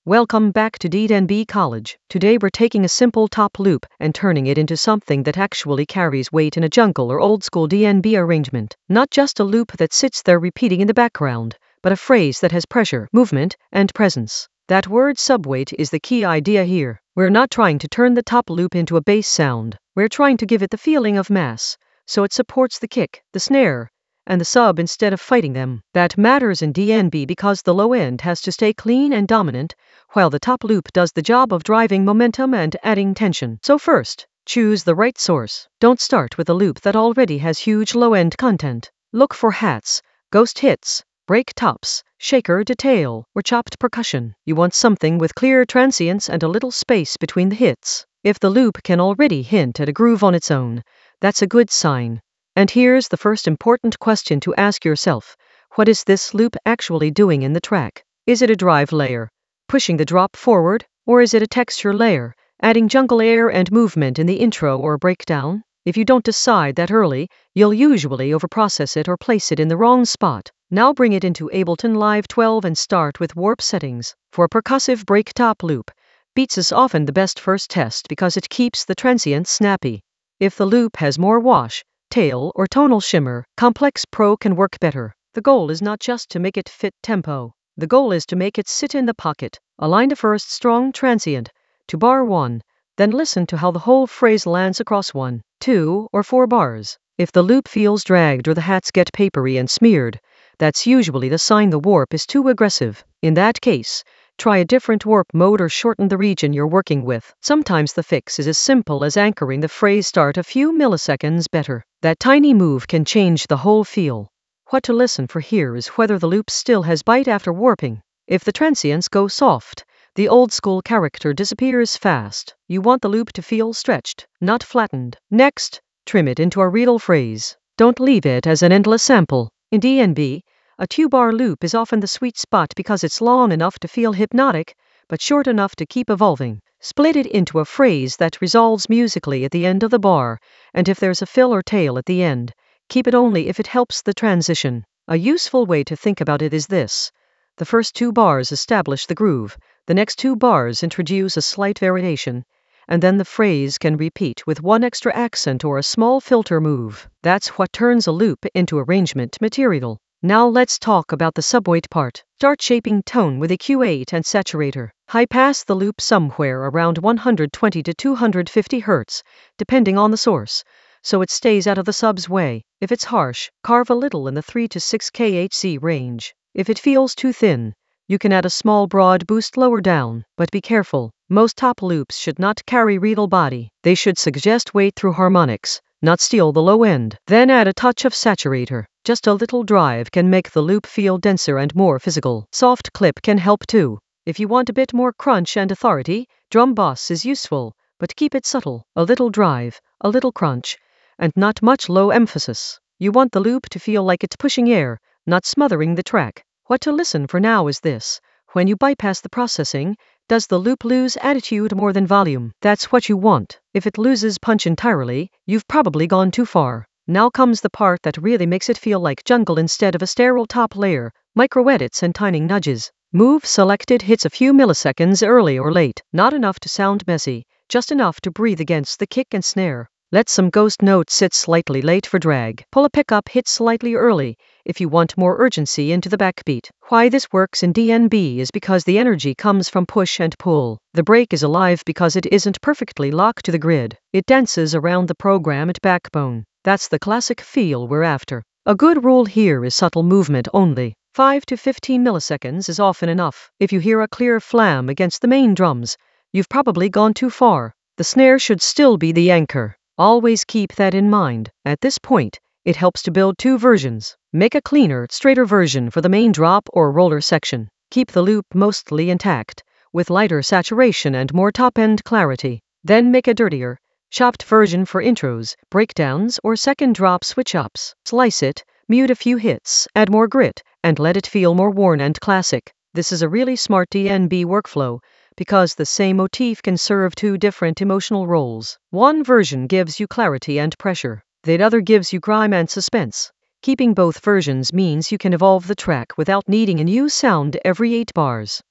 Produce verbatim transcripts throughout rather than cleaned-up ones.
Welcome back to D N B College. Today we're taking a simple top loop and turning it into something that actually carries weight in a jungle or old school D N B arrangement. Not just a loop that sits there repeating in the background, but a phrase that has pressure, movement, and presence. That word subweight is the key idea here. We're not trying to turn the top loop into a bass sound. We're trying to give it the feeling of mass, so it supports the kick, the snare, and the sub instead of fighting them. That matters in D N B because the low end has to stay clean and dominant, while the top loop does the job of driving momentum and adding tension. So first, choose the right source. Don't start with a loop that already has huge low-end content. Look for hats, ghost hits, break tops, shaker detail, or chopped percussion. You want something with clear transients and a little space between the hits. If the loop can already hint at a groove on its own, that's a good sign. And here's the first important question to ask yourself. What is this loop actually doing in the track? Is it a drive layer, pushing the drop forward, or is it a texture layer, adding jungle air and movement in the intro or breakdown? If you don't decide that early, you'll usually overprocess it or place it in the wrong spot. Now bring it into Ableton Live twelve and start with warp settings. For a percussive break top loop, beats is often the best first test because it keeps the transient snappy. If the loop has more wash, tail, or tonal shimmer, Complex Pro can work better. The goal is not just to make it fit tempo. The goal is to make it sit in the pocket. Align the first strong transient to bar one, then listen to how the whole phrase lands across one, two, or four bars. If the loop feels dragged or the hats get papery and smeared, that's usually the sign the warp is too aggressive. In that case, try a different warp mode or shorten the region you're working with. Sometimes the fix is as simple as anchoring the phrase start a few milliseconds better. That tiny move can change the whole feel. What to listen for here is whether the loop still has bite after warping. If the transients go soft, the old school character disappears fast. You want the loop to feel stretched, not flattened. Next, trim it into a real phrase. Don't leave it as an endless sample. In D N B, a two-bar loop is often the sweet spot because it's long enough to feel hypnotic, but short enough to keep evolving. Split it into a phrase that resolves musically at the end of the bar, and if there's a fill or tail at the end, keep it only if it helps the transition. A useful way to think about it is this. The first two bars establish the groove, the next two bars introduce a slight variation, and then the phrase can repeat with one extra accent or a small filter move. That's what turns a loop into arrangement material. Now let's talk about the subweight part. Start shaping tone with a Q eight and saturator. High pass the loop somewhere around one hundred twenty to two hundred fifty hertz, depending on the source, so it stays out of the sub's way. If it's harsh, carve a little in the three to six kilohertz range. If it feels too thin, you can add a small broad boost lower down, but be careful. Most top loops should not carry real body. They should suggest weight through harmonics, not steal the low end. Then add a touch of saturator. Just a little drive can make the loop feel denser and more physical. Soft clip can help too. If you want a bit more crunch and authority, drum boss is useful, but keep it subtle. A little drive, a little crunch, and not much low emphasis. You want the loop to feel like it's pushing air, not smothering the track. What to listen for now is this. When you bypass the processing, does the loop lose attitude more than volume? That's what you want. If it loses punch entirely, you've probably gone too far. Now comes the part that really makes it feel like jungle instead of a sterile top layer, micro edits and timing nudges. Move selected hits a few milliseconds early or late, not enough to sound messy, just enough to breathe against the kick and snare. Let some ghost notes sit slightly late for drag. Pull a pickup hit slightly early if you want more urgency into the backbeat. Why this works in D N B is because the energy comes from push and pull. The break is alive because it isn't perfectly locked to the grid. It dances around the programmed backbone. That's the classic feel we're after. A good rule here is subtle movement only. five to fifteen milliseconds is often enough. If you hear a clear flam against the main drums, you've probably gone too far. The snare should still be the anchor. Always keep that in mind. At this point, it helps to build two versions. Make a cleaner, straighter version for the main drop or roller section. Keep the loop mostly intact, with lighter saturation and more top-end clarity. Then make a dirtier, chopped version for intros, breakdowns, or second drop switch-ups. Slice it, mute a few hits, add more grit, and let it feel more worn and classic. This is a really smart D N B workflow, because the same motif can serve two different emotional roles. One version gives you clarity and pressure. The other gives you grime and suspense. Keeping both versions means you can evolve the track without needing a new sound every eight bars.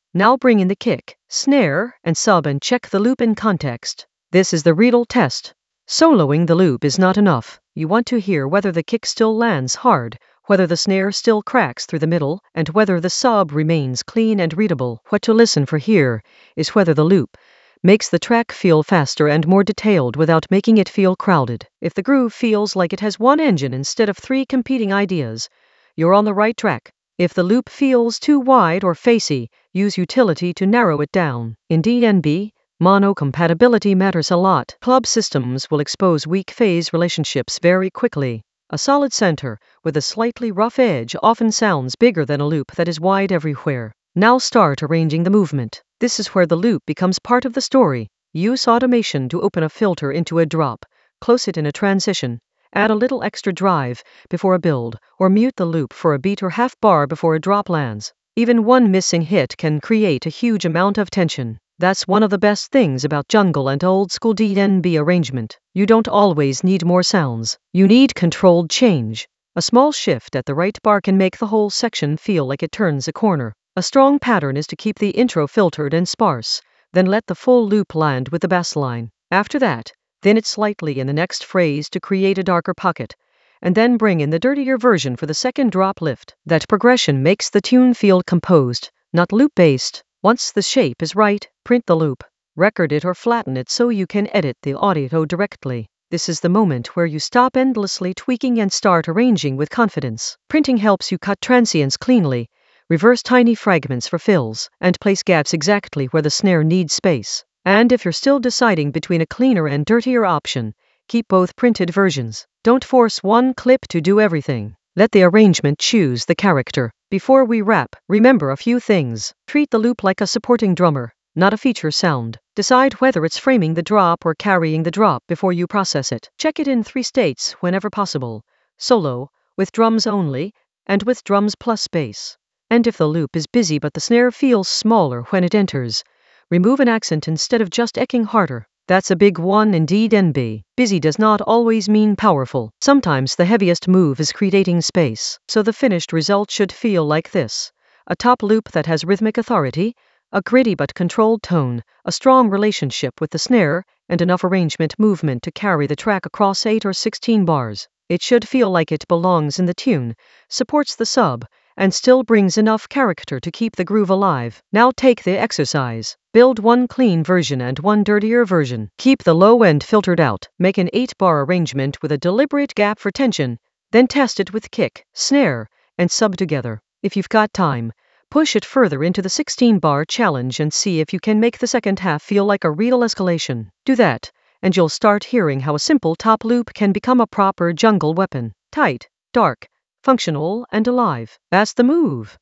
Now bring in the kick, snare, and sub and check the loop in context. This is the real test. Soloing the loop is not enough. You want to hear whether the kick still lands hard, whether the snare still cracks through the middle, and whether the sub remains clean and readable. What to listen for here is whether the loop makes the track feel faster and more detailed without making it feel crowded. If the groove feels like it has one engine instead of three competing ideas, you're on the right track. If the loop feels too wide or facey, use utility to narrow it down. In D N B, mono compatibility matters a lot. Club systems will expose weak phase relationships very quickly. A solid center with a slightly rough edge often sounds bigger than a loop that is wide everywhere. Now start arranging the movement. This is where the loop becomes part of the story. Use automation to open a filter into a drop, close it in a transition, add a little extra drive before a build, or mute the loop for a beat or half bar before a drop lands. Even one missing hit can create a huge amount of tension. That's one of the best things about jungle and old school D N B arrangement. You don't always need more sounds. You need controlled change. A small shift at the right bar can make the whole section feel like it turns a corner. A strong pattern is to keep the intro filtered and sparse, then let the full loop land with the bass line. After that, thin it slightly in the next phrase to create a darker pocket, and then bring in the dirtier version for the second drop lift. That progression makes the tune feel composed, not loop-based. Once the shape is right, print the loop, record it or flatten it so you can edit the audio directly. This is the moment where you stop endlessly tweaking and start arranging with confidence. Printing helps you cut transients cleanly, reverse tiny fragments for fills, and place gaps exactly where the snare needs space. And if you're still deciding between a cleaner and dirtier option, keep both printed versions. Don't force one clip to do everything. Let the arrangement choose the character. Before we wrap, remember a few things. Treat the loop like a supporting drummer, not a feature sound. Decide whether it's framing the drop or carrying the drop before you process it. Check it in three states whenever possible: solo, with drums only, and with drums plus bass. And if the loop is busy but the snare feels smaller when it enters, remove an accent instead of just echoing harder. That's a big one in D N B. Busy does not always mean powerful. Sometimes the heaviest move is creating space. So the finished result should feel like this: a top loop that has rhythmic authority, a gritty but controlled tone, a strong relationship with the snare, and enough arrangement movement to carry the track across eight or sixteen bars. It should feel like it belongs in the tune, supports the sub, and still brings enough character to keep the groove alive. Now take the exercise. Build one clean version and one dirtier version. Keep the low end filtered out. Make an eight bar arrangement with a deliberate gap for tension, then test it with kick, snare, and sub together. If you've got time, push it further into the sixteen bar challenge and see if you can make the second half feel like a real escalation. Do that, and you'll start hearing how a simple top loop can become a proper jungle weapon. Tight, dark, functional, and alive. That's the move.